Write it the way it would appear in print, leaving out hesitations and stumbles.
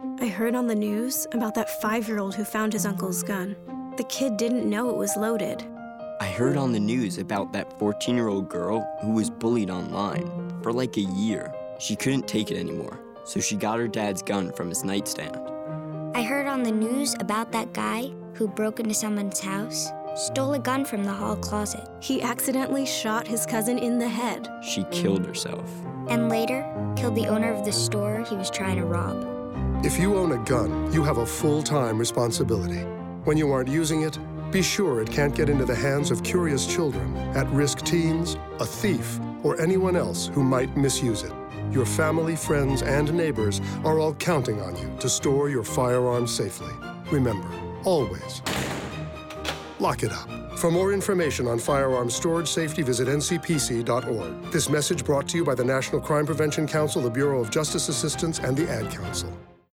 I heard on the news about that 5-year-old who found his uncle's gun. The kid didn't know it was loaded. I heard on the news about that 14-year-old girl who was bullied online for like a year. She couldn't take it anymore, so she got her dad's gun from his nightstand. I heard on the news about that guy who broke into someone's house, stole a gun from the hall closet. He accidentally shot his cousin in the head. She killed herself. And later, killed the owner of the store he was trying to rob. If you own a gun, you have a full-time responsibility. When you aren't using it, be sure it can't get into the hands of curious children, at-risk teens, a thief, or anyone else who might misuse it. Your family, friends, and neighbors are all counting on you to store your firearms safely. Remember, always, lock it up. For more information on firearms storage safety, visit ncpc.org. This message brought to you by the National Crime Prevention Council, the Bureau of Justice Assistance, and the Ad Council.